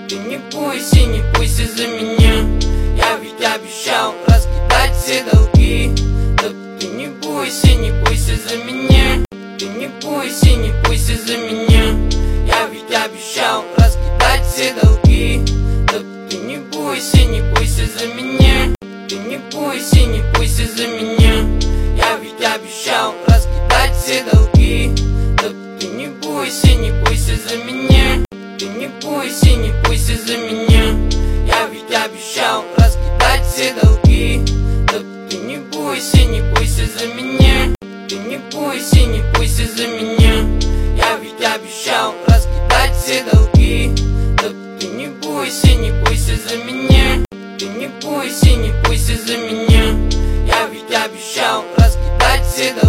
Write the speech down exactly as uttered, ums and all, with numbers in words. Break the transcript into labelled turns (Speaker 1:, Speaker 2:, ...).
Speaker 1: Ты не бойся, не бойся за меня. Я ведь обещал раскидать все долги. Так ты не бойся, не бойся за меня. Ты не бойся, не бойся за меня. Я ведь обещал раскидать все долги. Так ты не бойся, не бойся за меня. Ты не бойся, не бойся за меня. Я ведь обещал раскидать все долги. Так ты не бойся, не бойся за меня. Ты не бойся, не бойся за меня. Я ведь обещал раскидать все долги. Так ты не бойся, не бойся за меня. Ты не бойся, не бойся за меня. Я ведь обещал раскидать все долги. Так ты не бойся, не бойся за меня. Ты не бойся, не бойся за меня. Я ведь обещал раскидать все долги.